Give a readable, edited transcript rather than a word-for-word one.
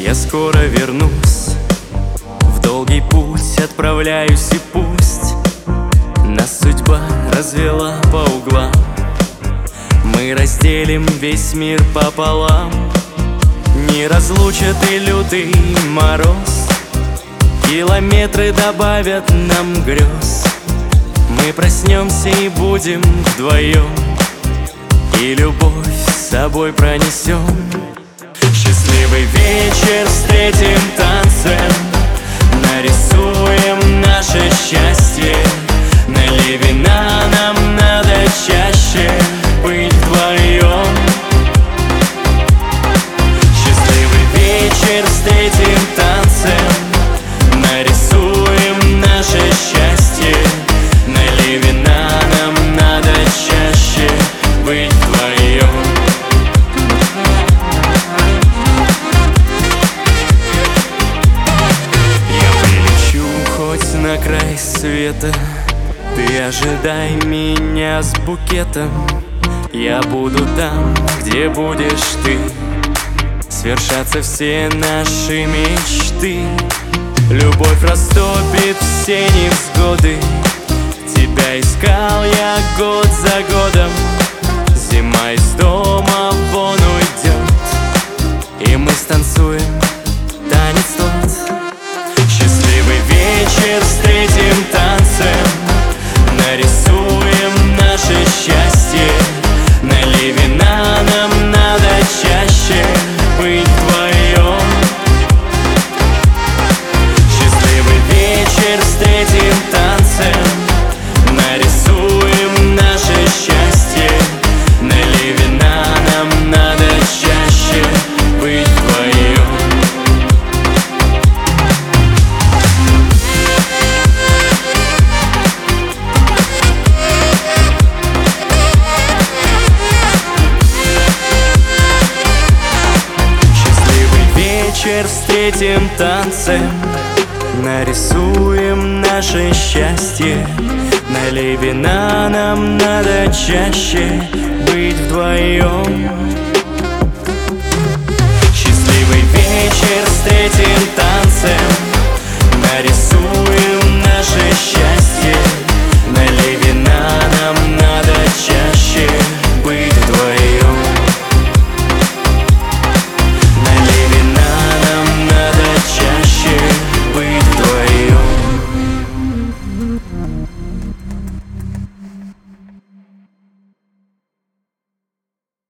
Я скоро вернусь, в долгий путь отправляюсь, и пусть нас судьба развела по углам. Мы разделим весь мир пополам. Не разлучат и лютый мороз, километры добавят нам грез. Мы проснемся и будем вдвоем, и любовь с собой пронесем. Счастливый вечер встретим танцем, нарисуем наше счастье. Налей вина, нам надо чаще быть вдвоем. Счастливый вечер встретим танцем, нарисуем наше счастье. Налей вина, нам надо чаще быть вдвоем. На край света, ты ожидай меня с букетом. Я буду там, где будешь ты. Свершатся все наши мечты. Любовь растопит все невзгоды. Тебя искал я год за годом. Зима из дома вон уйдет, и мы станцуем танец тот. Счастливый вечер встретим танцем, нарисуем наше счастье. Налей вина, нам надо чаще быть вдвоем. Счастливый вечер встретим танцем, нарисуем наше счастье. Налей вина, нам надо чаще быть вдвоем. Вечер встретим танцем, нарисуем наше счастье. Налей вина, нам надо чаще быть вдвоем.